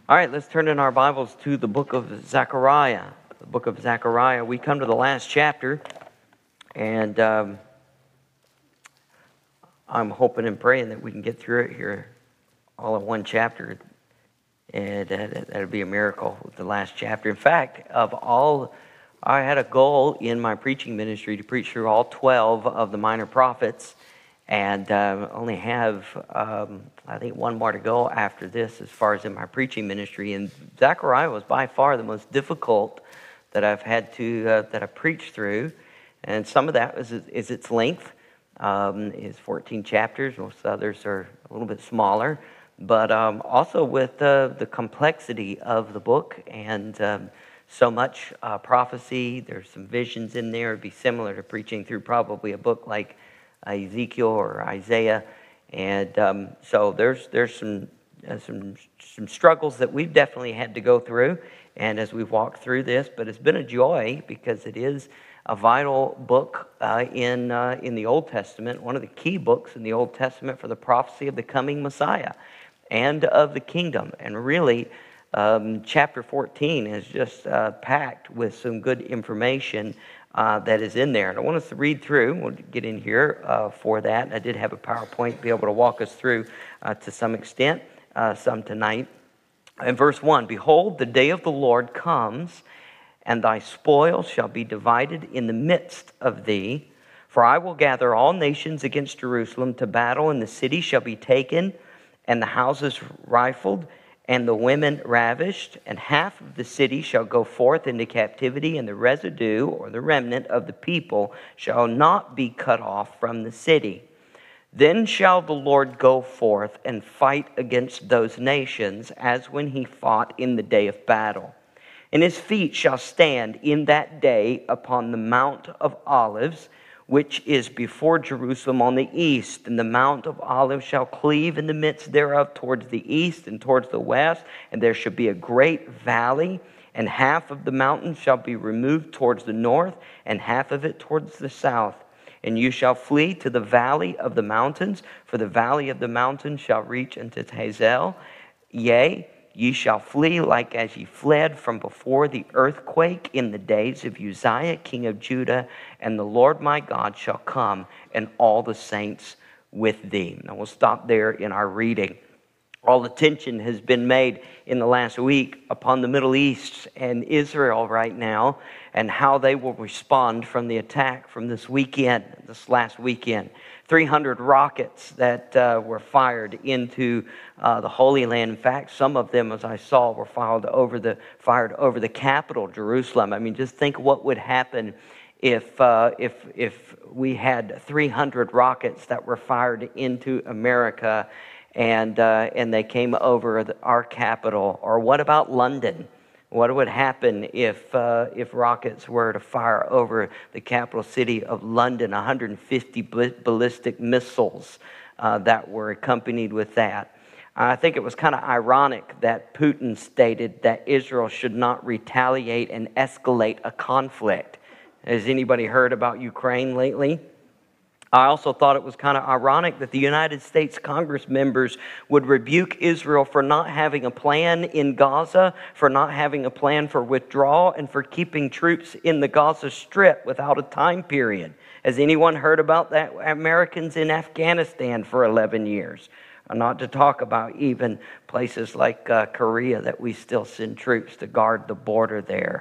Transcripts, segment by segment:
All right, let's turn in our Bibles to the book of Zechariah. The book of Zechariah. We come to the last chapter, and I'm hoping and praying that we can get through it here all in one chapter, and that'd be a miracle with the last chapter. In fact, I had a goal in my preaching ministry to preach through all 12 of the minor prophets, and only have, I think, one more to go after this as far as in my preaching ministry. And Zechariah was by far the most difficult that I've had to, that I preached through. And some of that is its length. It's 14 chapters. Most others are a little bit smaller. But also with the complexity of the book and so much prophecy. There's some visions in there. It'd be similar to preaching through probably a book like Ezekiel or Isaiah, and so there's some struggles that we've definitely had to go through, and as we've walked through this, but it's been a joy because it is a vital book in the Old Testament, one of the key books in the Old Testament for the prophecy of the coming Messiah and of the kingdom, and really. Chapter 14 is just packed with some good information that is in there. And I want us to read through. We'll get in here for that. I did have a PowerPoint to be able to walk us through to some extent, some tonight. In verse 1, "Behold, the day of the Lord comes, and thy spoil shall be divided in the midst of thee. For I will gather all nations against Jerusalem to battle, and the city shall be taken, and the houses rifled, and the women ravished, and half of the city shall go forth into captivity, and the residue, or the remnant of the people, shall not be cut off from the city. Then shall the Lord go forth and fight against those nations, as when he fought in the day of battle. And his feet shall stand in that day upon the Mount of Olives, which is before Jerusalem on the east. And the Mount of Olives shall cleave in the midst thereof towards the east and towards the west. And there shall be a great valley, and half of the mountain shall be removed towards the north, and half of it towards the south. And you shall flee to the valley of the mountains, for the valley of the mountains shall reach unto Hazel. Yea, ye shall flee like as ye fled from before the earthquake in the days of Uzziah, king of Judah, and the Lord my God shall come, and all the saints with thee." Now we'll stop there in our reading. All attention has been made in the last week upon the Middle East and Israel right now, and how they will respond from the attack from this last weekend. 300 rockets that were fired into the Holy Land. In fact, some of them, as I saw, were fired over the capital, Jerusalem. I mean, just think what would happen if we had 300 rockets that were fired into America, and they came over our capital. Or what about London? What would happen if rockets were to fire over the capital city of London? 150 ballistic missiles that were accompanied with that. I think it was kind of ironic that Putin stated that Israel should not retaliate and escalate a conflict. Has anybody heard about Ukraine lately? I also thought it was kind of ironic that the United States Congress members would rebuke Israel for not having a plan in Gaza, for not having a plan for withdrawal, and for keeping troops in the Gaza Strip without a time period. Has anyone heard about that? Americans in Afghanistan for 11 years. Not to talk about even places like Korea that we still send troops to guard the border there.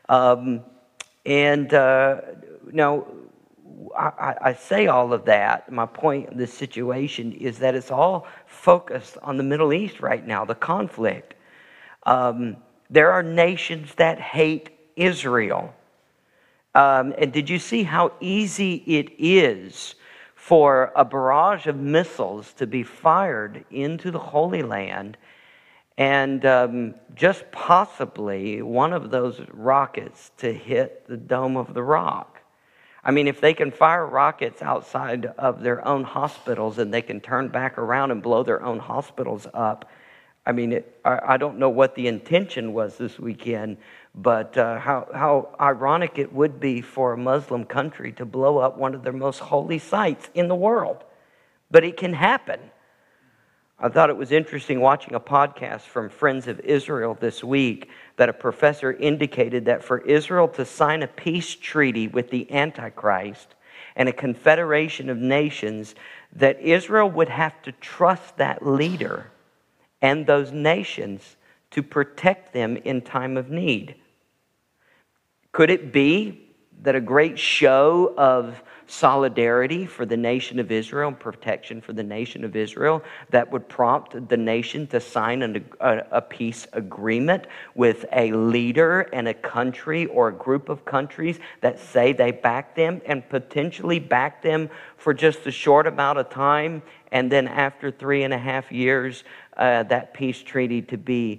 Now, I say all of that. My point in this situation is that it's all focused on the Middle East right now, the conflict. There are nations that hate Israel. And did you see how easy it is for a barrage of missiles to be fired into the Holy Land, and just possibly one of those rockets to hit the Dome of the Rock? I mean, if they can fire rockets outside of their own hospitals and they can turn back around and blow their own hospitals up, I mean, I don't know what the intention was this weekend, but how ironic it would be for a Muslim country to blow up one of their most holy sites in the world. But it can happen. I thought it was interesting watching a podcast from Friends of Israel this week that a professor indicated that for Israel to sign a peace treaty with the Antichrist and a confederation of nations, that Israel would have to trust that leader and those nations to protect them in time of need. Could it be that a great show of solidarity for the nation of Israel and protection for the nation of Israel that would prompt the nation to sign a peace agreement with a leader and a country or a group of countries that say they back them and potentially back them for just a short amount of time, and then after 3.5 years, that peace treaty to be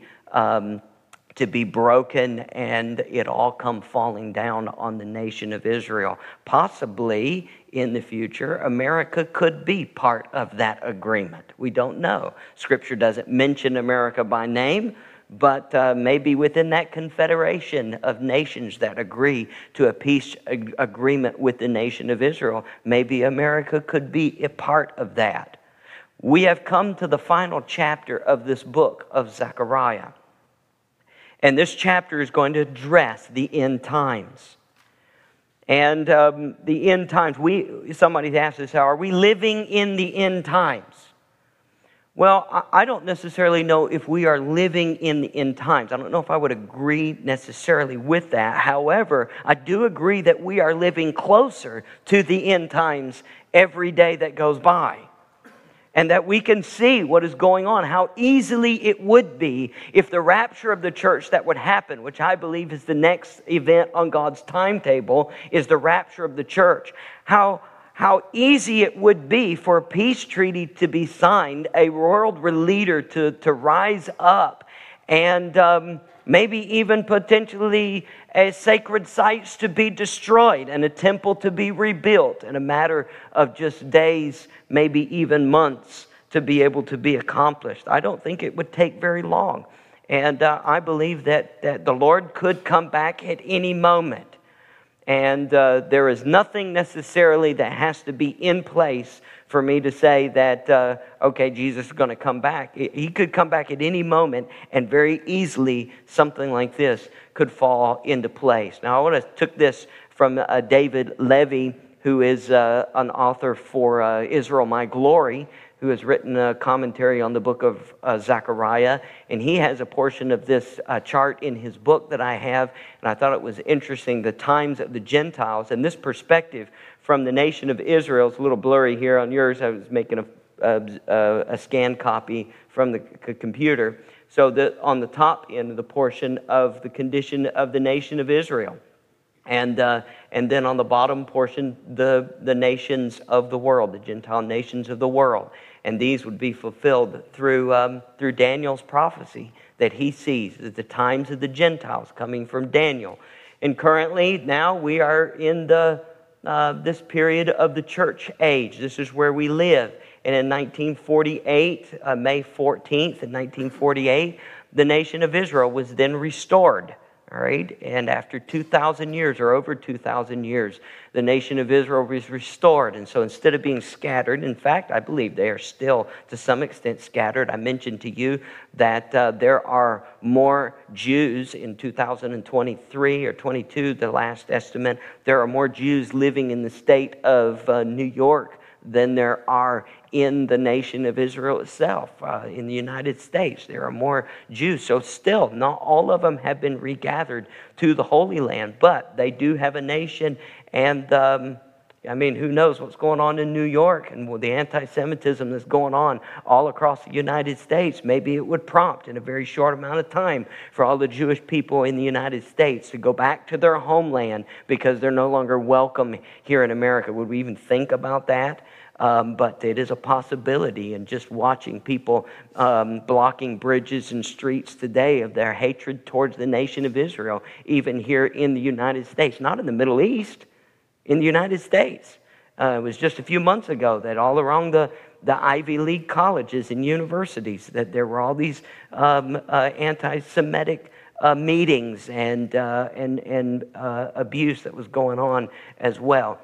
broken and it all come falling down on the nation of Israel. Possibly in the future, America could be part of that agreement. We don't know. Scripture doesn't mention America by name, but maybe within that confederation of nations that agree to a peace agreement with the nation of Israel, maybe America could be a part of that. We have come to the final chapter of this book of Zechariah. And this chapter is going to address the end times. And the end times, somebody asked us, are we living in the end times? Well, I don't necessarily know if we are living in the end times. I don't know if I would agree necessarily with that. However, I do agree that we are living closer to the end times every day that goes by. And that we can see what is going on, how easily it would be if the rapture of the church that would happen, which I believe is the next event on God's timetable, is the rapture of the church. How easy it would be for a peace treaty to be signed, a world leader to rise up, and maybe even potentially sacred sites to be destroyed and a temple to be rebuilt in a matter of just days, maybe even months, to be able to be accomplished. I don't think it would take very long. And I believe that the Lord could come back at any moment. And there is nothing necessarily that has to be in place for me to say that, okay, Jesus is going to come back. He could come back at any moment, and very easily something like this could fall into place. Now, I took this from David Levy, who is an author for Israel, My Glory, who has written a commentary on the book of Zechariah. And he has a portion of this chart in his book that I have. And I thought it was interesting, the times of the Gentiles. And this perspective from the nation of Israel, it's a little blurry here on yours. I was making a scan copy from the computer. So on the top end of the portion of the condition of the nation of Israel. And then on the bottom portion, the nations of the world, the Gentile nations of the world. And these would be fulfilled through Daniel's prophecy that he sees at the times of the Gentiles coming from Daniel. And currently now we are in this period of the church age. This is where we live. And in 1948, May 14th, in 1948, the nation of Israel was then restored. All right, and after 2,000 years or over 2,000 years, the nation of Israel was restored. And so instead of being scattered, in fact, I believe they are still to some extent scattered. I mentioned to you that there are more Jews in 2023 or 22, the last estimate. There are more Jews living in the state of New York than there are in the nation of Israel itself. In the United States, there are more Jews. So still, not all of them have been regathered to the Holy Land, but they do have a nation. And who knows what's going on in New York and the anti-Semitism that's going on all across the United States. Maybe it would prompt in a very short amount of time for all the Jewish people in the United States to go back to their homeland because they're no longer welcome here in America. Would we even think about that? But it is a possibility, and just watching people blocking bridges and streets today of their hatred towards the nation of Israel, even here in the United States, not in the Middle East, in the United States. It was just a few months ago that all around the Ivy League colleges and universities that there were all these anti-Semitic meetings and abuse that was going on as well.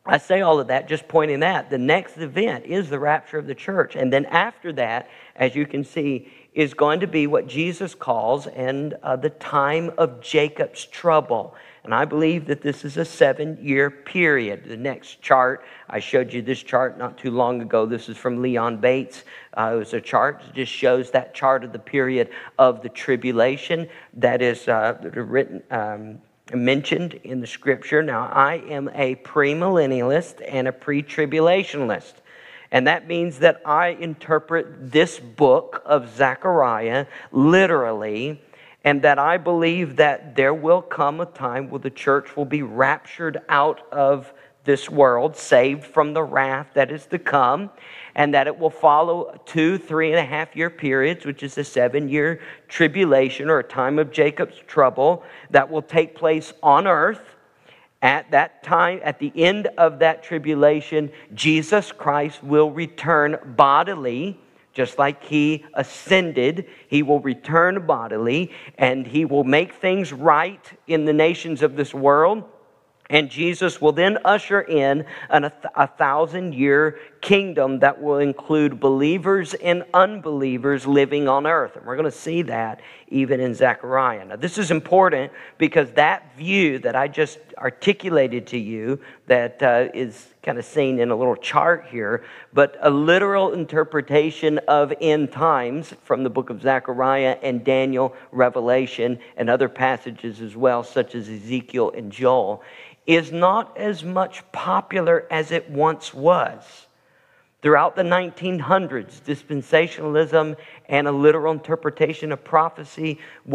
I say all of that just pointing that the next event is the rapture of the church. And then after that, as you can see, is going to be what Jesus calls the time of Jacob's trouble. And I believe that this is a 7-year period. The next chart, I showed you this chart not too long ago. This is from Leon Bates. It was a chart that just shows that chart of the period of the tribulation that is mentioned in the scripture. Now, I am a premillennialist and a pre-tribulationalist. And that means that I interpret this book of Zechariah literally, and that I believe that there will come a time where the church will be raptured out of this world, saved from the wrath that is to come, and that it will follow 2 3.5-year periods, which is a 7-year tribulation or a time of Jacob's trouble that will take place on earth. At that time, at the end of that tribulation, Jesus Christ will return bodily. Just like he ascended, he will return bodily, and he will make things right in the nations of this world. And Jesus will then usher in a 1,000-year kingdom that will include believers and unbelievers living on earth. And we're going to see that even in Zechariah. Now, this is important because that view that I just articulated to you, that is kind of seen in a little chart here, but a literal interpretation of end times from the book of Zechariah and Daniel, Revelation, and other passages as well, such as Ezekiel and Joel, is not as much popular as it once was. Throughout the 1900s, dispensationalism and a literal interpretation of prophecy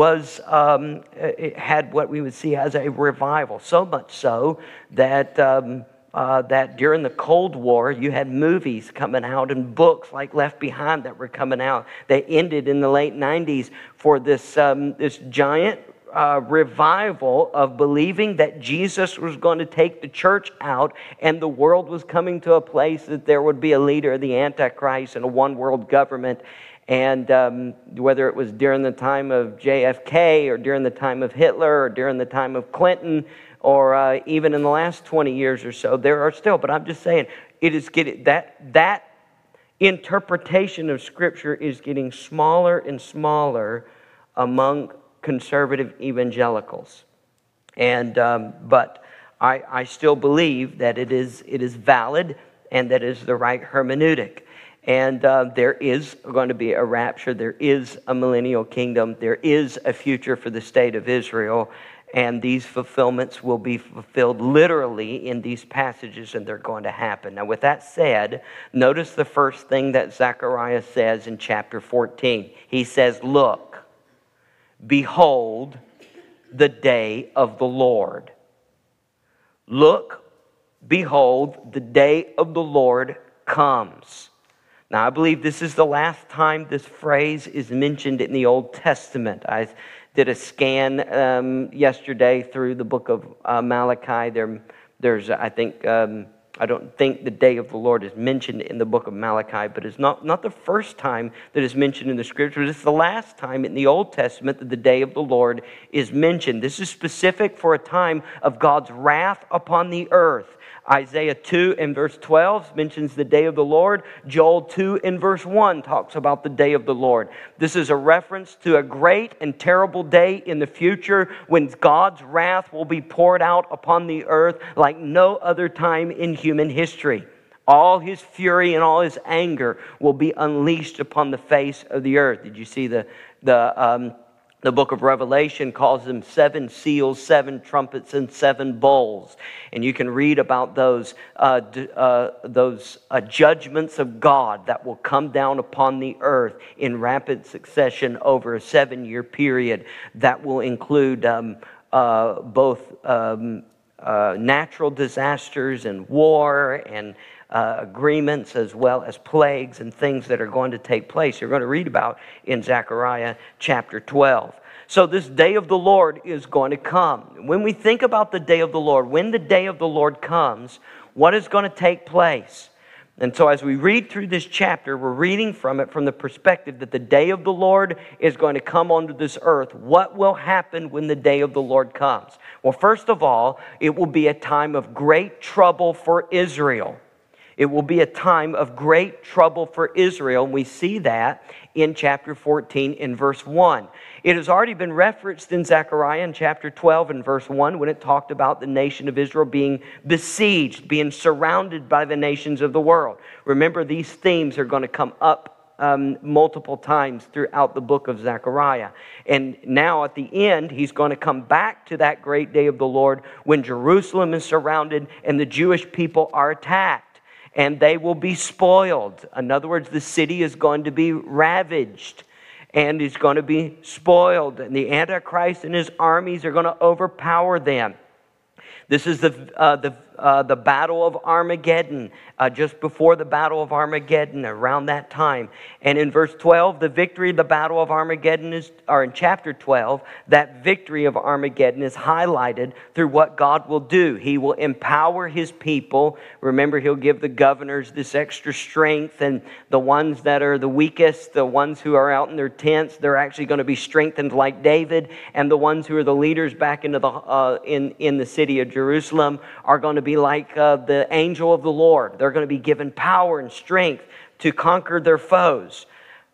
it had what we would see as a revival. So much so that that during the Cold War, you had movies coming out and books like Left Behind that were coming out. They ended in the late 90s for this giant revival of believing that Jesus was going to take the church out and the world was coming to a place that there would be a leader of the Antichrist and a one world government. And whether it was during the time of JFK or during the time of Hitler or during the time of Clinton or even in the last 20 years or so, there are still, but I'm just saying, it is getting that interpretation of Scripture is getting smaller and smaller among conservative evangelicals, and but I still believe that it is valid and that is the right hermeneutic. And there is going to be a rapture. There is a millennial kingdom. There is a future for the state of Israel, and these fulfillments will be fulfilled literally in these passages, and they're going to happen. Now, with that said, notice the first thing that Zechariah says in chapter 14. He says, "Look, behold, the day of the Lord." Look, behold, the day of the Lord comes. Now, I believe this is the last time this phrase is mentioned in the Old Testament. I did a scan yesterday through the book of Malachi. There's, I think, I don't think the day of the Lord is mentioned in the book of Malachi, but it's not the first time that is mentioned in the Scriptures. It's the last time in the Old Testament that the day of the Lord is mentioned. This is specific for a time of God's wrath upon the earth. Isaiah 2 and verse 12 mentions the day of the Lord. Joel 2 and verse 1 talks about the day of the Lord. This is a reference to a great and terrible day in the future when God's wrath will be poured out upon the earth like no other time in human history. All his fury and all his anger will be unleashed upon the face of the earth. Did you see the book of Revelation calls them 7 seals, 7 trumpets, and 7 bowls. And you can read about those judgments of God that will come down upon the earth in rapid succession over a 7-year period that will include both natural disasters and war and agreements, as well as plagues and things that are going to take place. You're going to read about in Zechariah chapter 12. So this day of the Lord is going to come. When we think about the day of the Lord, when the day of the Lord comes, what is going to take place? And so as we read through this chapter, we're reading from it from the perspective that the day of the Lord is going to come onto this earth. What will happen when the day of the Lord comes? Well, first of all, it will be a time of great trouble for Israel. It will be a time of great trouble for Israel. And we see that in chapter 14 in verse 1. It has already been referenced in Zechariah in chapter 12 and verse 1 when it talked about the nation of Israel being besieged, being surrounded by the nations of the world. Remember, these themes are going to come up multiple times throughout the book of Zechariah. And now at the end, he's going to come back to that great day of the Lord when Jerusalem is surrounded and the Jewish people are attacked. And they will be spoiled. In other words, the city is going to be ravaged and is going to be spoiled. And the Antichrist and his armies are going to overpower them. This is the Battle of Armageddon, just before the Battle of Armageddon, around that time. And in verse 12, the victory of the Battle of Armageddon or in chapter 12, that victory of Armageddon is highlighted through what God will do. He will empower his people. Remember, he'll give the governors this extra strength, and the ones that are the weakest, the ones who are out in their tents, they're actually going to be strengthened like David, and the ones who are the leaders back into the in the city of Jerusalem are going to be like the angel of the Lord. They're going to be given power and strength to conquer their foes.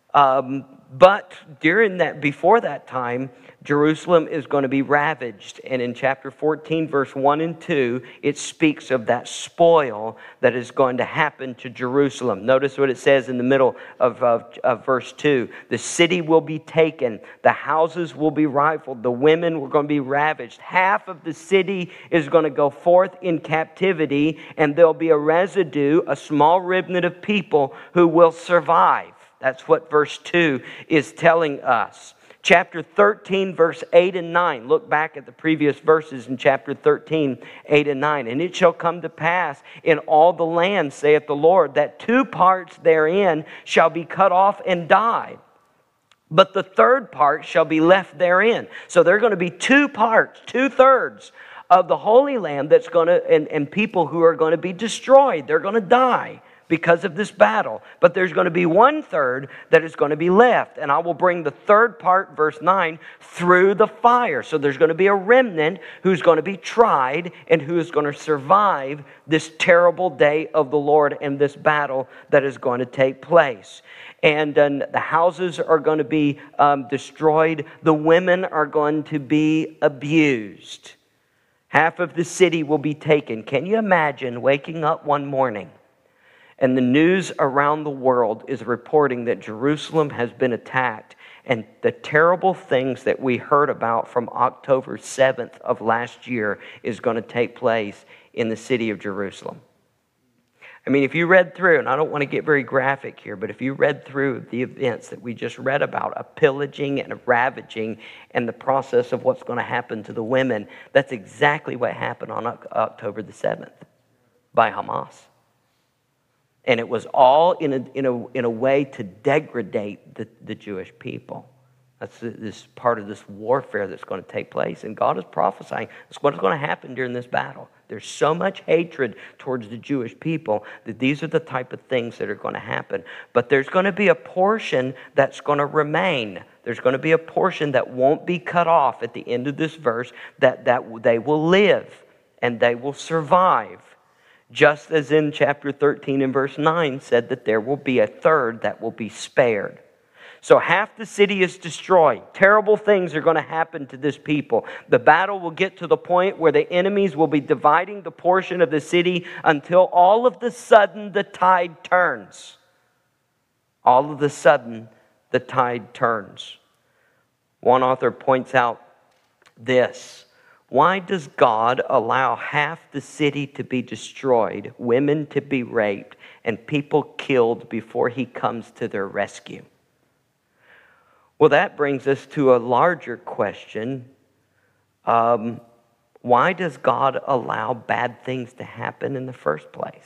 But before that time, Jerusalem is going to be ravaged. And in chapter 14, verse 1 and 2, it speaks of that spoil that is going to happen to Jerusalem. Notice what it says in the middle of verse 2. The city will be taken. The houses will be rifled. The women were going to be ravaged. Half of the city is going to go forth in captivity, and there'll be a residue, a small remnant of people who will survive. That's what verse 2 is telling us. Chapter 13, verse 8 and 9. Look back at the previous verses in chapter 13, 8 and 9. And it shall come to pass in all the land, saith the Lord, that 2 parts therein shall be cut off and die. But the 3rd part shall be left therein. So there are going to be 2 parts, 2/3 of the Holy Land that's going to, and people who are going to be destroyed. They're going to die because of this battle. But there's going to be 1/3 that is going to be left. And I will bring the 3rd part, verse 9, through the fire. So there's going to be a remnant who's going to be tried and who is going to survive this terrible day of the Lord and this battle that is going to take place. And the houses are going to be destroyed. The women are going to be abused. Half of the city will be taken. Can you imagine waking up one morning and the news around the world is reporting that Jerusalem has been attacked, and the terrible things that we heard about from October 7th of last year is going to take place in the city of Jerusalem? I mean, if you read through, and I don't want to get very graphic here, but if you read through the events that we just read about, a pillaging and a ravaging and the process of what's going to happen to the women, that's exactly what happened on October the 7th by Hamas. And it was all in a way to degrade the Jewish people. That's this part of this warfare that's going to take place. And God is prophesying that's what's going to happen during this battle. There's so much hatred towards the Jewish people that these are the type of things that are going to happen. But there's going to be a portion that's going to remain. There's going to be a portion that won't be cut off at the end of this verse, that they will live and they will survive. Just as in chapter 13 and verse 9 said that there will be a 1/3 that will be spared. So half the city is destroyed. Terrible things are going to happen to this people. The battle will get to the point where the enemies will be dividing the portion of the city until all of the sudden the tide turns. All of the sudden the tide turns. One author points out this. Why does God allow half the city to be destroyed, women to be raped, and people killed before he comes to their rescue? Well, that brings us to a larger question. Why does God allow bad things to happen in the first place?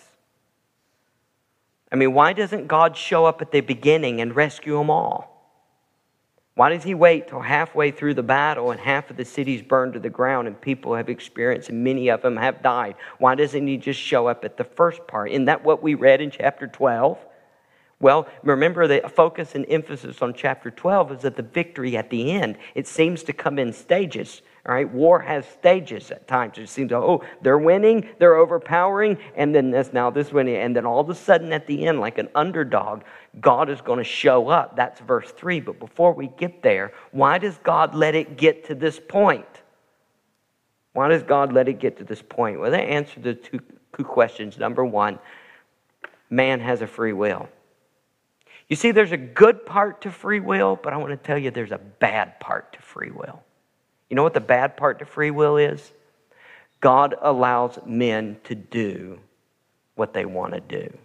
I mean, why doesn't God show up at the beginning and rescue them all? Why does he wait till halfway through the battle and half of the city's burned to the ground and people have experienced and many of them have died? Why doesn't he just show up at the first part? Isn't that what we read in chapter 12? Well, remember the focus and emphasis on chapter 12 is that the victory at the end. It seems to come in stages. All right, war has stages at times. It seems, they're winning, they're overpowering, and then this winning, and then all of a sudden at the end, like an underdog, God is going to show up. That's verse 3. But before we get there, why does God let it get to this point? Why does God let it get to this point? Well, they answer the two questions. Number one, man has a free will. You see, there's a good part to free will, but I want to tell you there's a bad part to free will. You know what the bad part to free will is? God allows men to do what they want to do.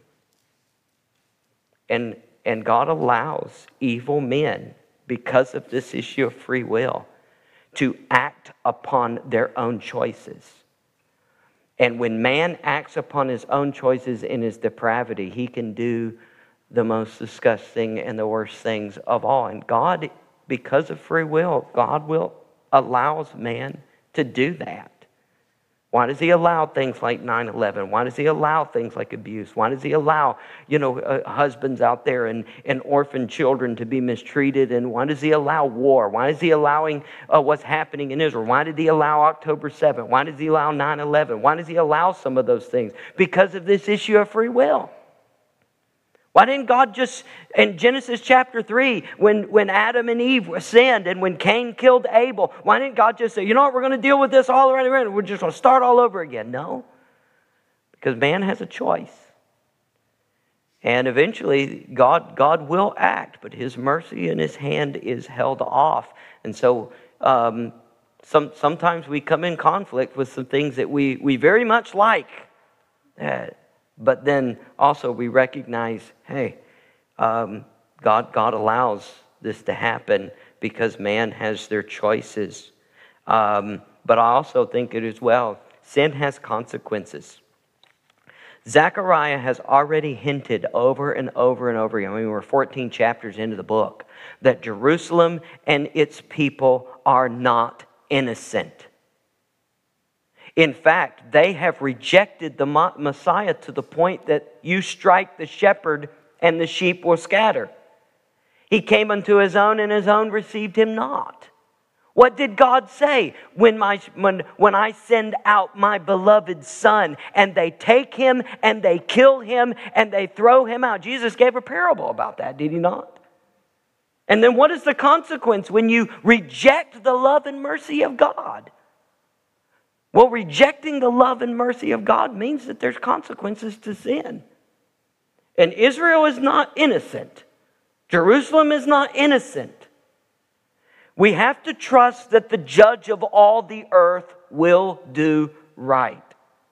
And God allows evil men, because of this issue of free will, to act upon their own choices. And when man acts upon his own choices in his depravity, he can do the most disgusting and the worst things of all. And God, because of free will, God allows man to do that. Why does he allow things like 9/11? Why does he allow things like abuse? Why does he allow, husbands out there and orphan children to be mistreated? And why does he allow war? Why is he allowing what's happening in Israel? Why did he allow October 7th? Why does he allow 9/11? Why does he allow some of those things? Because of this issue of free will. Why didn't God just, in Genesis chapter 3, when Adam and Eve sinned and when Cain killed Abel, why didn't God just say, you know what, we're going to deal with this all around, we're just going to start all over again? No, because man has a choice. And eventually God will act, but his mercy and his hand is held off. And so sometimes we come in conflict with some things that we very much like. But then also we recognize, hey, God allows this to happen because man has their choices. But I also think it as well, sin has consequences. Zechariah has already hinted over and over and over again, we're 14 chapters into the book, that Jerusalem and its people are not innocent. In fact, they have rejected the Messiah to the point that you strike the shepherd and the sheep will scatter. He came unto his own and his own received him not. What did God say? When I send out my beloved son and they take him and they kill him and they throw him out. Jesus gave a parable about that, did he not? And then what is the consequence when you reject the love and mercy of God? Well, rejecting the love and mercy of God means that there's consequences to sin. And Israel is not innocent. Jerusalem is not innocent. We have to trust that the judge of all the earth will do right.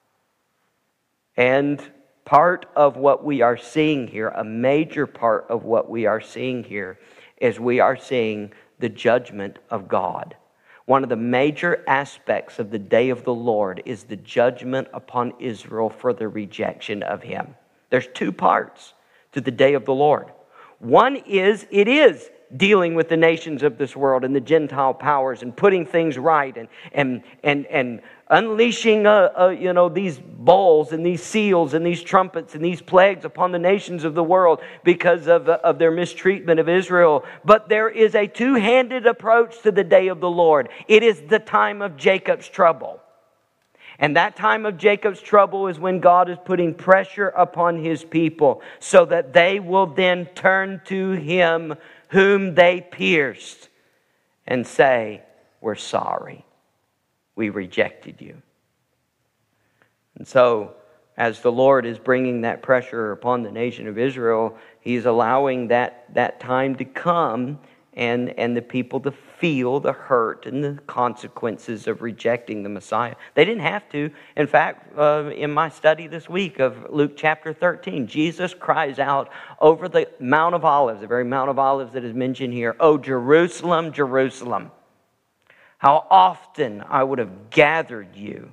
And part of what we are seeing here, a major part of what we are seeing here, is we are seeing the judgment of God. One of the major aspects of the day of the Lord is the judgment upon Israel for the rejection of him. There's two parts to the day of the Lord. One is, it is dealing with the nations of this world and the Gentile powers and putting things right and unleashing these bowls and these seals and these trumpets and these plagues upon the nations of the world because of their mistreatment of Israel. But there is a two-handed approach to the day of the Lord. It is the time of Jacob's trouble. And that time of Jacob's trouble is when God is putting pressure upon his people so that they will then turn to him whom they pierced and say, we're sorry. We rejected you. And so, as the Lord is bringing that pressure upon the nation of Israel, he's allowing that time to come and the people to feel the hurt and the consequences of rejecting the Messiah. They didn't have to. In fact, in my study this week of Luke chapter 13, Jesus cries out over the Mount of Olives, the very Mount of Olives that is mentioned here, "O Jerusalem, Jerusalem, how often I would have gathered you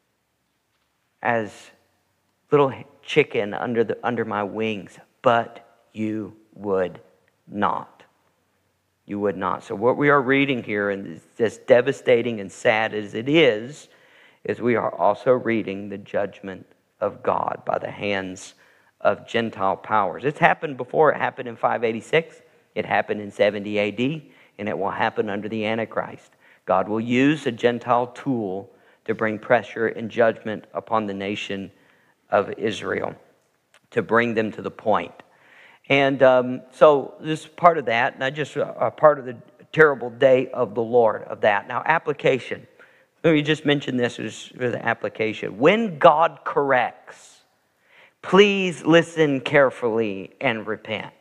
as little chicken under my wings, but you would not." you would not. So what we are reading here, and as devastating and sad as it is we are also reading the judgment of God by the hands of Gentile powers. It's happened before. It happened in 586. It happened in 70 AD. And it will happen under the Antichrist. God will use a Gentile tool to bring pressure and judgment upon the nation of Israel, to bring them to the point. And so this is part of that, not just a part of the terrible day of the Lord of that. Now, application. Let me just mention this as the application. When God corrects, please listen carefully and repent.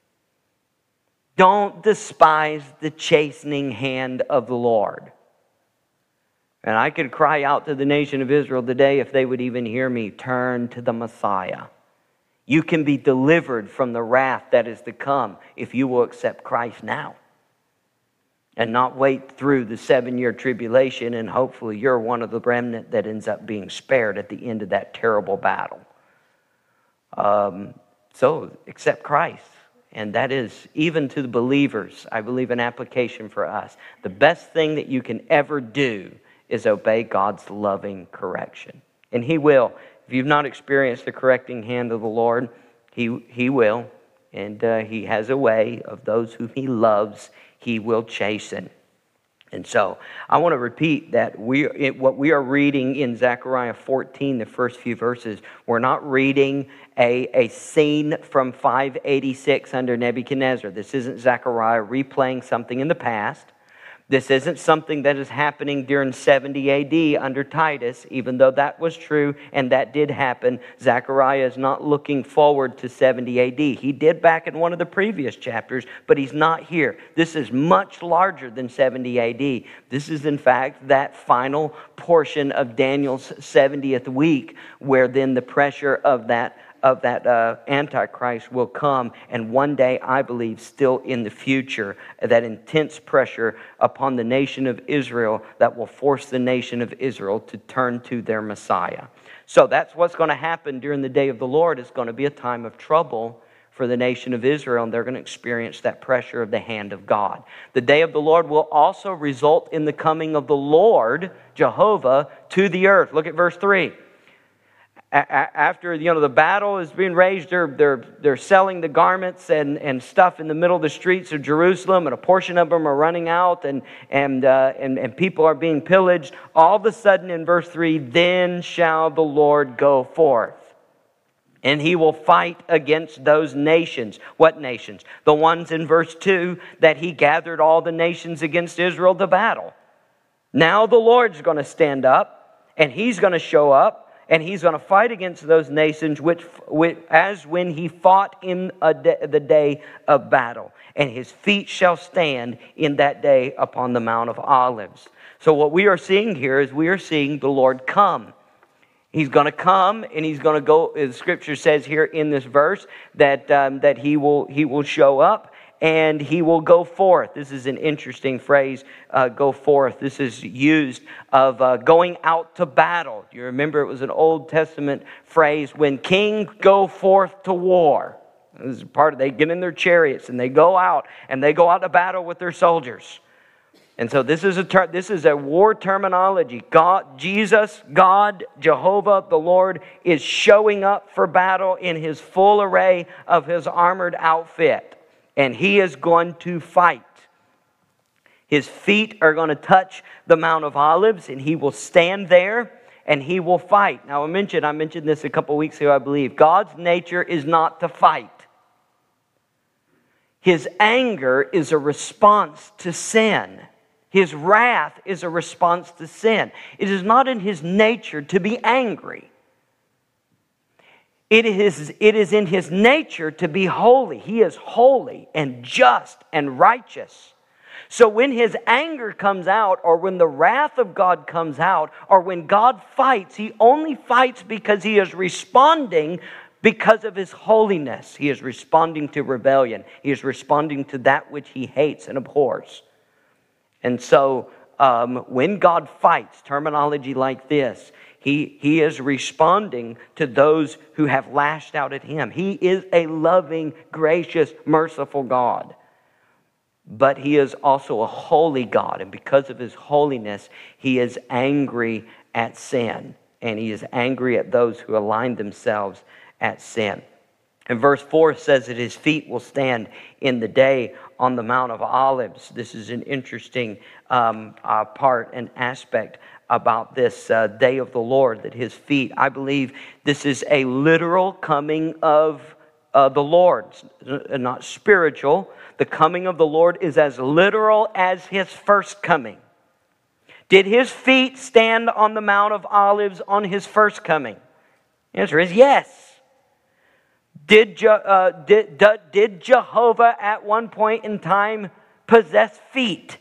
Don't despise the chastening hand of the Lord. And I could cry out to the nation of Israel today if they would even hear me. Turn to the Messiah. You can be delivered from the wrath that is to come if you will accept Christ now. And not wait through the 7-year tribulation, and hopefully you're one of the remnant that ends up being spared at the end of that terrible battle. So accept Christ. And that is, even to the believers, I believe, an application for us. The best thing that you can ever do is obey God's loving correction. And He will. If you've not experienced the correcting hand of the Lord, He will. And He has a way of those whom He loves, He will chasten. And so, I want to repeat that what we are reading in Zechariah 14, the first few verses, we're not reading a scene from 586 under Nebuchadnezzar. This isn't Zechariah replaying something in the past. This isn't something that is happening during 70 AD under Titus, even though that was true and that did happen. Zechariah is not looking forward to 70 AD. He did back in one of the previous chapters, but he's not here. This is much larger than 70 AD. This is, in fact, that final portion of Daniel's 70th week, where then the pressure of that Antichrist will come, and one day, I believe, still in the future, that intense pressure upon the nation of Israel that will force the nation of Israel to turn to their Messiah. So that's what's going to happen during the day of the Lord. It's going to be a time of trouble for the nation of Israel, and they're going to experience that pressure of the hand of God. The day of the Lord will also result in the coming of the Lord, Jehovah, to the earth. Look at verse 3. After the battle is being raged, they're selling the garments and stuff in the middle of the streets of Jerusalem, and a portion of them are running out, and people are being pillaged. All of a sudden, in verse 3, then shall the Lord go forth, and He will fight against those nations. What nations? The ones in verse 2 that He gathered all the nations against Israel to battle. Now the Lord's going to stand up, and He's going to show up. And He's going to fight against those nations as when He fought in the day of battle. And His feet shall stand in that day upon the Mount of Olives. So what we are seeing here is we are seeing the Lord come. He's going to come, and He's going to go. The Scripture says here in this verse that He will show up. And He will go forth. This is an interesting phrase, go forth. This is used of going out to battle. You remember it was an Old Testament phrase, when kings go forth to war. This is part of, they get in their chariots and they go out to battle with their soldiers. And so this is a war terminology. God, Jesus, God, Jehovah, the Lord, is showing up for battle in His full array of His armored outfit. And He is going to fight. His feet are going to touch the Mount of Olives, and He will stand there and He will fight. Now I mentioned this a couple weeks ago, I believe. God's nature is not to fight. His anger is a response to sin. His wrath is a response to sin. It is not in His nature to be angry. It is in His nature to be holy. He is holy and just and righteous. So when His anger comes out, or when the wrath of God comes out, or when God fights, He only fights because He is responding because of His holiness. He is responding to rebellion. He is responding to that which He hates and abhors. And so when God fights, terminology like this, He is responding to those who have lashed out at Him. He is a loving, gracious, merciful God. but he is also a holy God. And because of his holiness, he is angry at sin. And he is angry at those who align themselves at sin. And verse 4 says that his feet will stand in the day on the Mount of Olives. This is an interesting part and aspect about this day of the Lord, that his feet, I believe this is a literal coming of the Lord, not spiritual. The coming of the Lord is as literal as his first coming. Did his feet stand on the Mount of Olives on his first coming? The answer is yes. Did Jehovah at one point in time possess feet?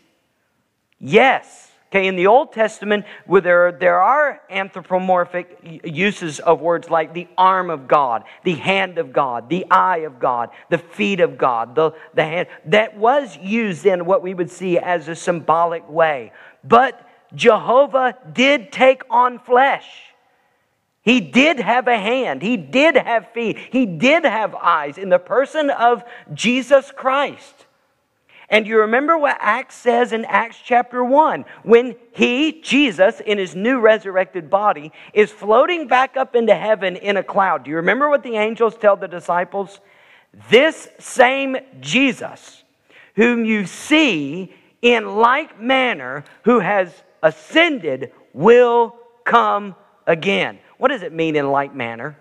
Yes. Okay, in the Old Testament, where there are anthropomorphic uses of words like the arm of God, the hand of God, the eye of God, the feet of God, the hand, that was used in what we would see as a symbolic way. But Jehovah did take on flesh. He did have a hand. He did have feet. He did have eyes in the person of Jesus Christ. And you remember what Acts says in Acts chapter 1, when he, Jesus, in his new resurrected body, is floating back up into heaven in a cloud. Do you remember what the angels tell the disciples? This same Jesus, whom you see in like manner, who has ascended, will come again. What does it mean in like manner?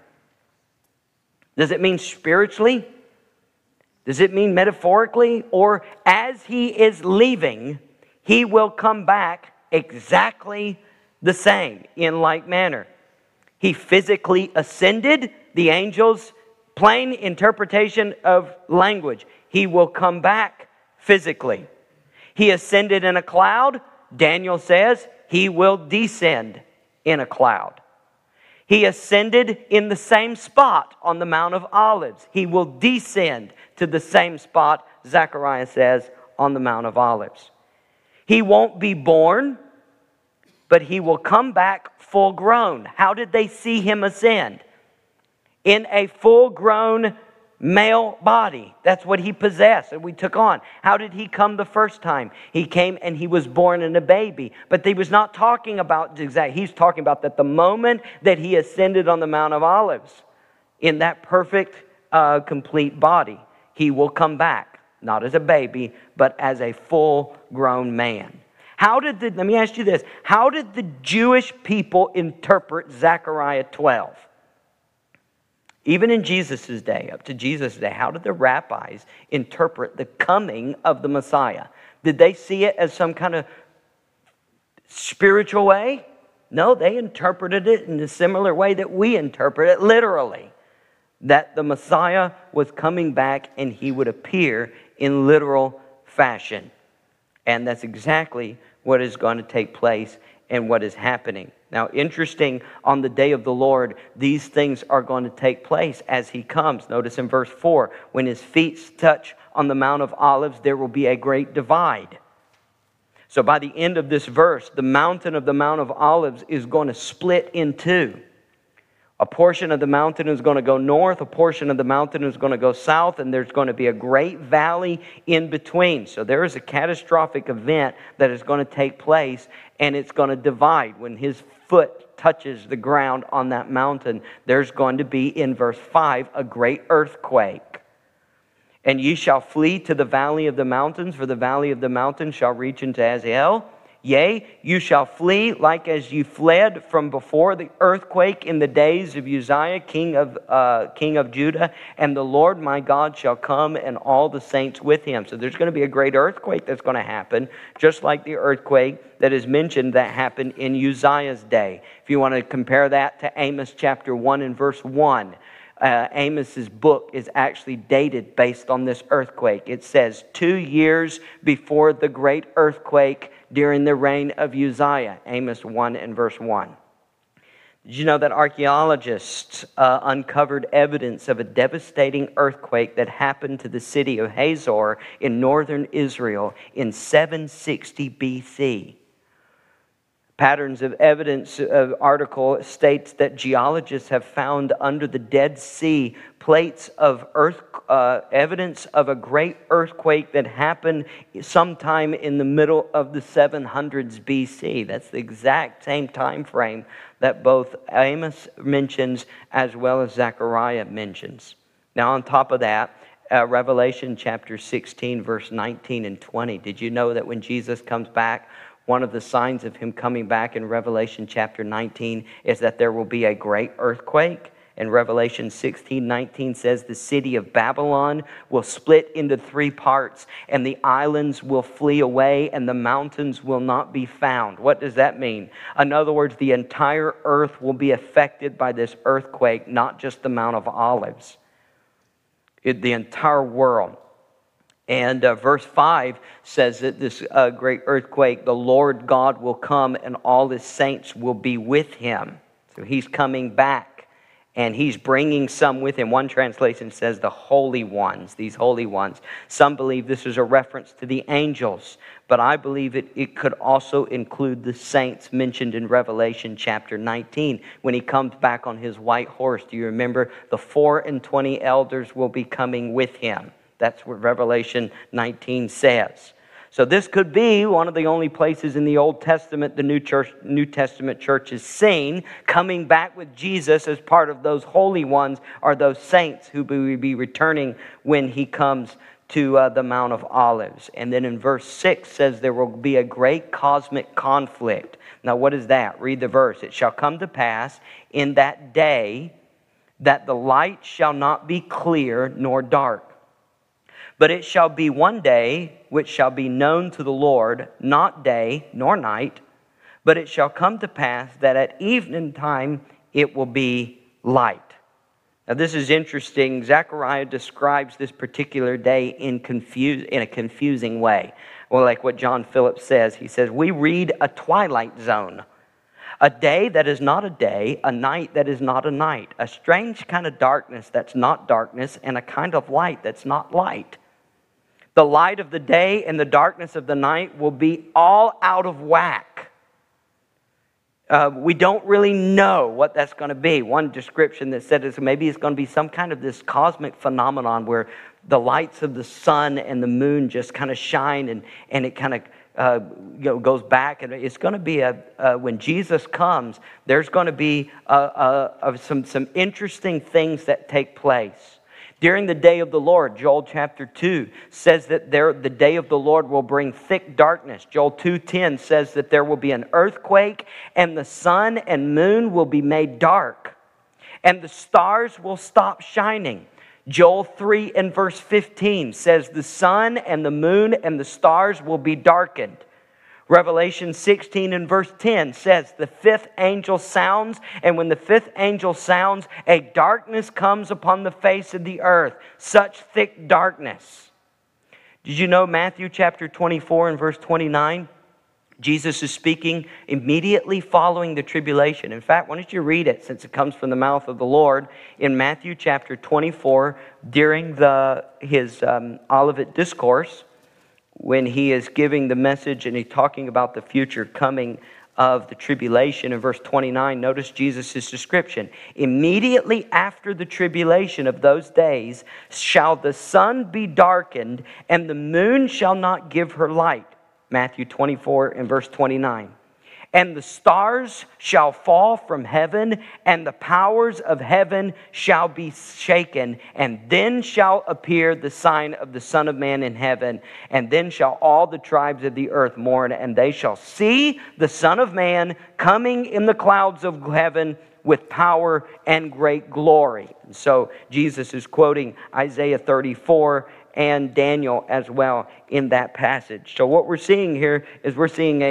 Does it mean spiritually? Does it mean metaphorically? Or as he is leaving, he will come back exactly the same in like manner. He physically ascended, the angels, plain interpretation of language. He will come back physically. He ascended in a cloud. Daniel says he will descend in a cloud. He ascended in the same spot on the Mount of Olives. He will descend to the same spot, Zechariah says, on the Mount of Olives. He won't be born, but he will come back full grown. How did they see him ascend? In a full-grown male body. That's what he possessed and we took on. How did he come the first time? He came and he was born in a baby. But he was not talking about exact. He's talking about that the moment that he ascended on the Mount of Olives, in that perfect, complete body, he will come back. Not as a baby, but as a full-grown man. Let me ask you this. How did the Jewish people interpret Zechariah 12? Even in Jesus' day, up to Jesus' day, how did the rabbis interpret the coming of the Messiah? Did they see it as some kind of spiritual way? No, they interpreted it in a similar way that we interpret it literally. That the Messiah was coming back and he would appear in literal fashion. And that's exactly what is going to take place and what is happening. Now, interesting, on the day of the Lord, these things are going to take place as he comes. Notice in verse 4, when his feet touch on the Mount of Olives, there will be a great divide. So by the end of this verse, the mountain of the Mount of Olives is going to split in two. A portion of the mountain is going to go north, a portion of the mountain is going to go south, and there's going to be a great valley in between. So there is a catastrophic event that is going to take place, and it's going to divide. When his foot touches the ground on that mountain, there's going to be, in verse 5, a great earthquake. And ye shall flee to the valley of the mountains, for the valley of the mountains shall reach into Azeel. Yea, you shall flee like as you fled from before the earthquake in the days of Uzziah, king of Judah, and the Lord my God shall come and all the saints with him. So there's going to be a great earthquake that's going to happen, just like the earthquake that is mentioned that happened in Uzziah's day. If you want to compare that to Amos chapter 1 and verse 1, Amos's book is actually dated based on this earthquake. It says 2 years before the great earthquake during the reign of Uzziah, Amos 1 and verse 1. Did you know that archaeologists uncovered evidence of a devastating earthquake that happened to the city of Hazor in northern Israel in 760 BC? Patterns of Evidence article states that geologists have found under the Dead Sea plates of evidence of a great earthquake that happened sometime in the middle of the 700s BC. That's the exact same time frame that both Amos mentions as well as Zechariah mentions. Now, on top of that, Revelation chapter 16, verse 19 and 20. Did you know that when Jesus comes back, one of the signs of him coming back in Revelation chapter 19 is that there will be a great earthquake? And Revelation 16:19 says the city of Babylon will split into 3 parts, and the islands will flee away, and the mountains will not be found. What does that mean? In other words, the entire earth will be affected by this earthquake, not just the Mount of Olives. The entire world. And verse 5 says that this great earthquake, the Lord God will come and all his saints will be with him. So he's coming back and he's bringing some with him. One translation says the holy ones, these holy ones. Some believe this is a reference to the angels, but I believe it could also include the saints mentioned in Revelation chapter 19 when he comes back on his white horse. Do you remember? The 24 elders will be coming with him. That's what Revelation 19 says. So this could be one of the only places in the Old Testament the New Testament church is seen coming back with Jesus as part of those holy ones or those saints who will be returning when he comes to the Mount of Olives. And then in verse 6 says there will be a great cosmic conflict. Now what is that? Read the verse. It shall come to pass in that day that the light shall not be clear nor dark. But it shall be one day which shall be known to the Lord, not day nor night. But it shall come to pass that at evening time it will be light. Now this is interesting. Zechariah describes this particular day in a confusing way. Well, like what John Phillips says. He says, we read a twilight zone. A day that is not a day, a night that is not a night. A strange kind of darkness that's not darkness, and a kind of light that's not light. The light of the day and the darkness of the night will be all out of whack. We don't really know what that's going to be. One description that said is maybe it's going to be some kind of this cosmic phenomenon where the lights of the sun and the moon just kind of shine and it kind of goes back. And it's going to be when Jesus comes, there's going to be some interesting things that take place. During the day of the Lord, Joel chapter 2 says that the day of the Lord will bring thick darkness. Joel 2:10 says that there will be an earthquake and the sun and moon will be made dark and the stars will stop shining. Joel 3 and verse 15 says the sun and the moon and the stars will be darkened. Revelation 16 and verse 10 says the 5th angel sounds, and when the 5th angel sounds, a darkness comes upon the face of the earth, such thick darkness. Did you know Matthew chapter 24 and verse 29? Jesus is speaking immediately following the tribulation. In fact, why don't you read it since it comes from the mouth of the Lord in Matthew chapter 24 during his Olivet Discourse, when he is giving the message and he's talking about the future coming of the tribulation. In verse 29, notice Jesus' description. Immediately after the tribulation of those days shall the sun be darkened and the moon shall not give her light. Matthew 24 and verse 29. And the stars shall fall from heaven, and the powers of heaven shall be shaken. And then shall appear the sign of the Son of Man in heaven. And then shall all the tribes of the earth mourn, and they shall see the Son of Man coming in the clouds of heaven with power and great glory. And so Jesus is quoting Isaiah 34 and Daniel as well in that passage. So what we're seeing here is we're seeing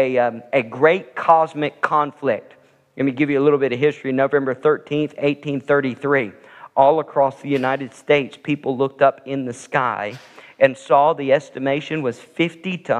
a great cosmic conflict. Let me give you a little bit of history. November 13th, 1833. All across the United States, people looked up in the sky and saw the estimation was 50 to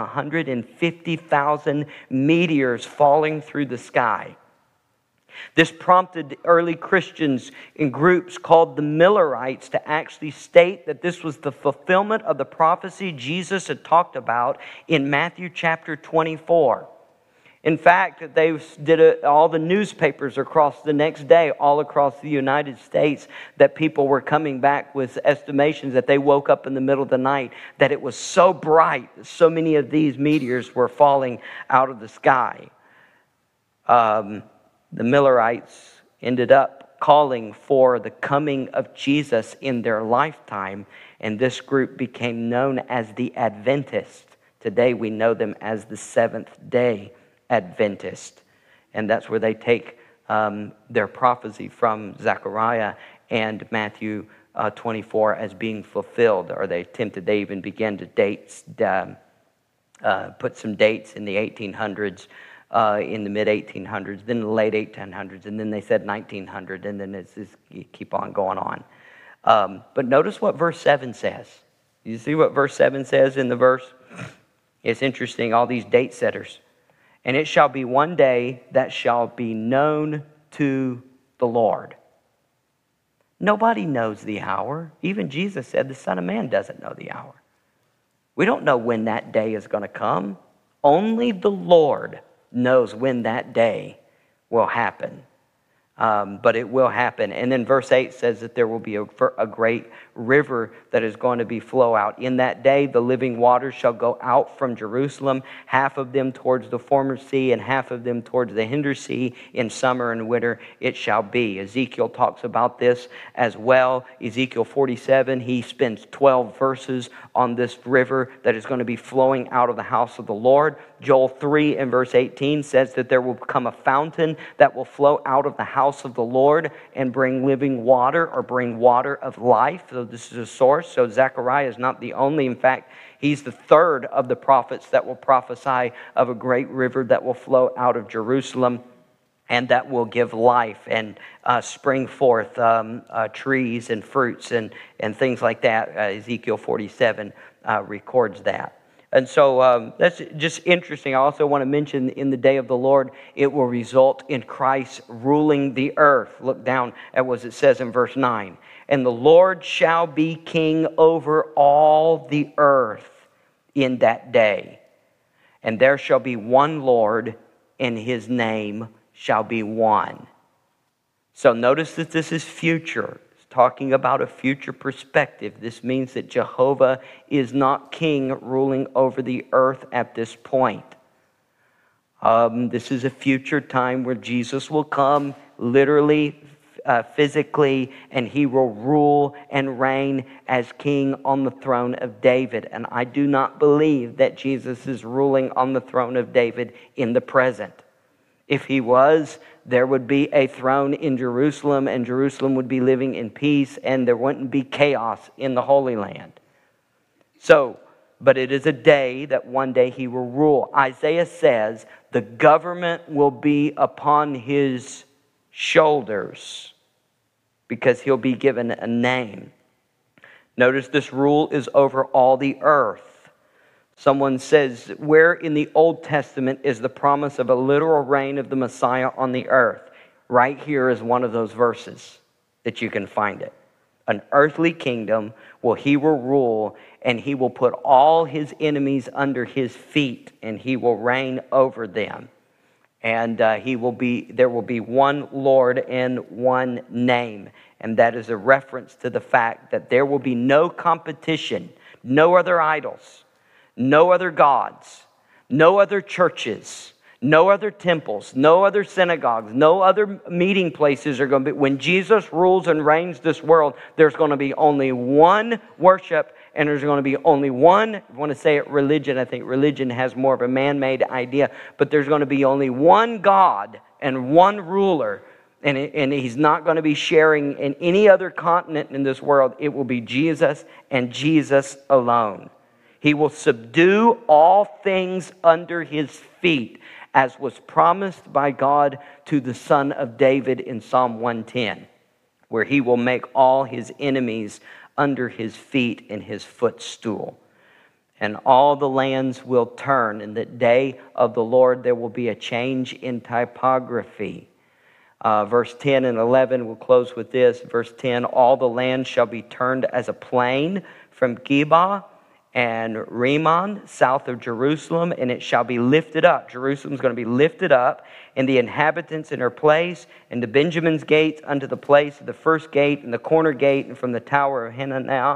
150,000 meteors falling through the sky. This prompted early Christians in groups called the Millerites to actually state that this was the fulfillment of the prophecy Jesus had talked about in Matthew chapter 24. In fact, they did all the newspapers across the next day, all across the United States, that people were coming back with estimations that they woke up in the middle of the night, that it was so bright, so many of these meteors were falling out of the sky. The Millerites ended up calling for the coming of Jesus in their lifetime, and this group became known as the Adventists. Today we know them as the Seventh-day Adventist, and that's where they take their prophecy from Zechariah and Matthew 24 as being fulfilled, or they even began to put some dates in the 1800s, in the mid-1800s, then the late 1800s, and then they said 1900, and then it's just you keep on going on. But notice what verse 7 says. You see what verse 7 says in the verse? It's interesting, all these date setters. And it shall be one day that shall be known to the Lord. Nobody knows the hour. Even Jesus said the Son of Man doesn't know the hour. We don't know when that day is going to come. Only the Lord knows when that day will happen. But it will happen. And then verse 8 says that there will be a great river that is going to flow out. In that day, the living waters shall go out from Jerusalem, half of them towards the former sea and half of them towards the hinder sea. In summer and winter it shall be. Ezekiel talks about this as well. Ezekiel 47, he spends 12 verses on this river that is going to be flowing out of the house of the Lord. Joel 3 and verse 18 says that there will come a fountain that will flow out of the house of the Lord and bring living water, or bring water of life. So this is a source. So Zechariah is not the only. In fact, he's the third of the prophets that will prophesy of a great river that will flow out of Jerusalem and that will give life and spring forth trees and fruits and things like that. Ezekiel 47 records that. And so that's just interesting. I also want to mention in the day of the Lord, it will result in Christ ruling the earth. Look down at what it says in verse 9. And the Lord shall be king over all the earth in that day. And there shall be one Lord, and his name shall be one. So notice that this is future. Talking about a future perspective. This means that Jehovah is not king ruling over the earth at this point. This is a future time where Jesus will come literally, physically, and he will rule and reign as king on the throne of David. And I do not believe that Jesus is ruling on the throne of David in the present. If he was, there would be a throne in Jerusalem, and Jerusalem would be living in peace, and there wouldn't be chaos in the Holy Land. So, but it is a day that one day he will rule. Isaiah says the government will be upon his shoulders because he'll be given a name. Notice this rule is over all the earth. Someone says, where in the Old Testament is the promise of a literal reign of the Messiah on the earth? Right here is one of those verses that you can find it. An earthly kingdom where he will rule, and he will put all his enemies under his feet, and he will reign over them. And there will be one Lord and one name. And that is a reference to the fact that there will be no competition, no other idols, no other gods, no other churches, no other temples, no other synagogues, no other meeting places are going to be. When Jesus rules and reigns this world, there's going to be only one worship, and there's going to be only one, I want to say it religion. I think religion has more of a man-made idea, but there's going to be only one God and one ruler, and he's not going to be sharing in any other continent in this world. It will be Jesus and Jesus alone. He will subdue all things under his feet, as was promised by God to the Son of David in Psalm 110, where he will make all his enemies under his feet and his footstool. And all the lands will turn. In the day of the Lord, there will be a change in typography. Verse 10 and 11, we'll close with this. Verse 10, all the land shall be turned as a plain from Geba and Rimmon, south of Jerusalem, and it shall be lifted up. Jerusalem's going to be lifted up, and the inhabitants in her place, and the Benjamin's gates unto the place of the first gate, and the corner gate, and from the tower of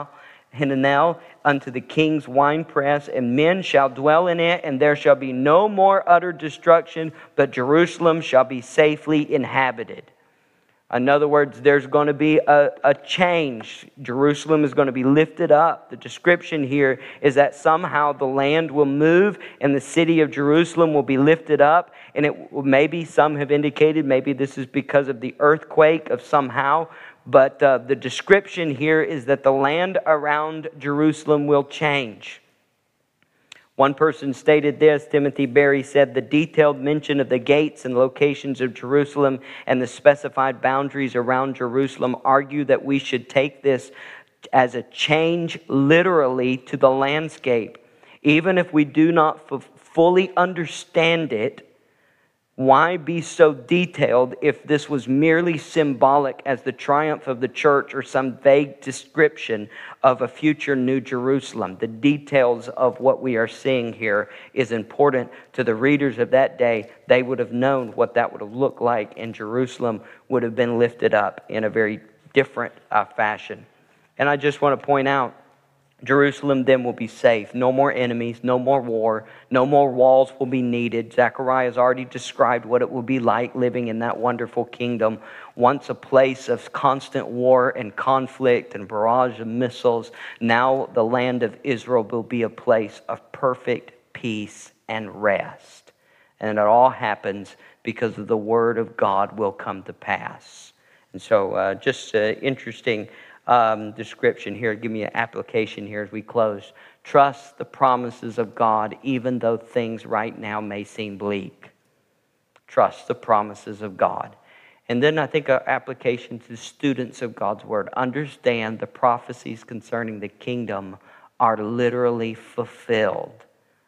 Hananel unto the king's winepress, and men shall dwell in it, and there shall be no more utter destruction, but Jerusalem shall be safely inhabited. In other words, there's going to be a change. Jerusalem is going to be lifted up. The description here is that somehow the land will move and the city of Jerusalem will be lifted up. And maybe some have indicated maybe this is because of the earthquake of somehow. But the description here is that the land around Jerusalem will change. One person stated this, Timothy Berry said, the detailed mention of the gates and locations of Jerusalem and the specified boundaries around Jerusalem argue that we should take this as a change literally to the landscape. Even if we do not fully understand it, why be so detailed if this was merely symbolic as the triumph of the church or some vague description of a future New Jerusalem? The details of what we are seeing here is important to the readers of that day. They would have known what that would have looked like, and Jerusalem would have been lifted up in a very different fashion. And I just want to point out, Jerusalem then will be safe. No more enemies, no more war, no more walls will be needed. Zechariah has already described what it will be like living in that wonderful kingdom. Once a place of constant war and conflict and barrage of missiles, now the land of Israel will be a place of perfect peace and rest. And it all happens because of the word of God will come to pass. And so just interesting description here. Give me an application here as we close. Trust the promises of God even though things right now may seem bleak. Trust the promises of God. And then I think an application to students of God's word. Understand the prophecies concerning the kingdom are literally fulfilled.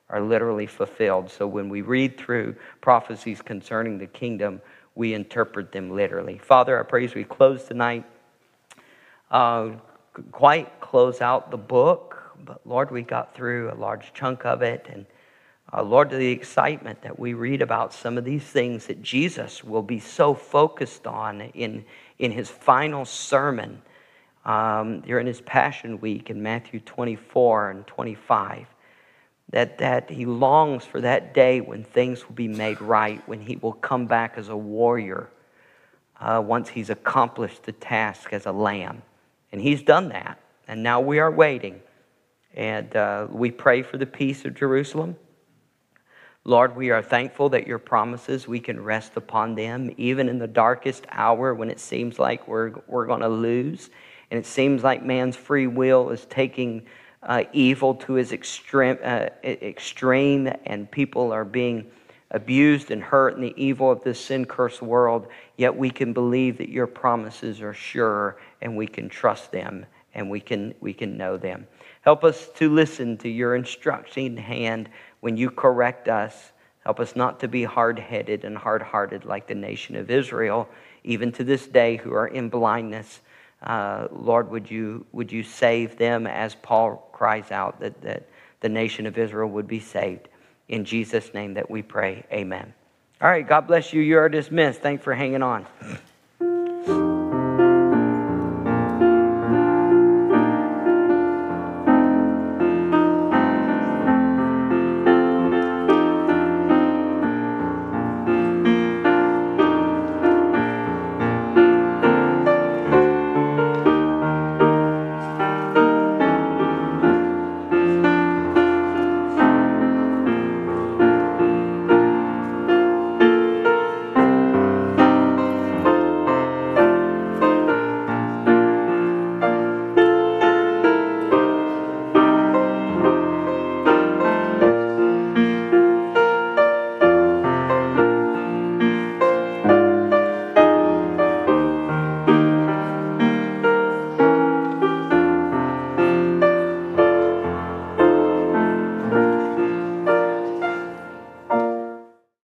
So when we read through prophecies concerning the kingdom, we interpret them literally. Father, I pray as we close tonight, quite close out the book, but Lord, we got through a large chunk of it, and Lord, the excitement that we read about some of these things that Jesus will be so focused on in his final sermon during his Passion Week in Matthew 24 and 25, that he longs for that day when things will be made right, when he will come back as a warrior once he's accomplished the task as a lamb. And he's done that. And now we are waiting. And we pray for the peace of Jerusalem. Lord, we are thankful that your promises, we can rest upon them, even in the darkest hour when it seems like we're going to lose. And it seems like man's free will is taking evil to his extreme, and people are being abused and hurt in the evil of this sin-cursed world, yet we can believe that your promises are sure and we can trust them and we can know them. Help us to listen to your instructing hand when you correct us. Help us not to be hard-headed and hard-hearted like the nation of Israel, even to this day, who are in blindness. Lord, would you save them as Paul cries out that the nation of Israel would be saved. In Jesus' name that we pray, amen. All right, God bless you. You are dismissed. Thanks for hanging on.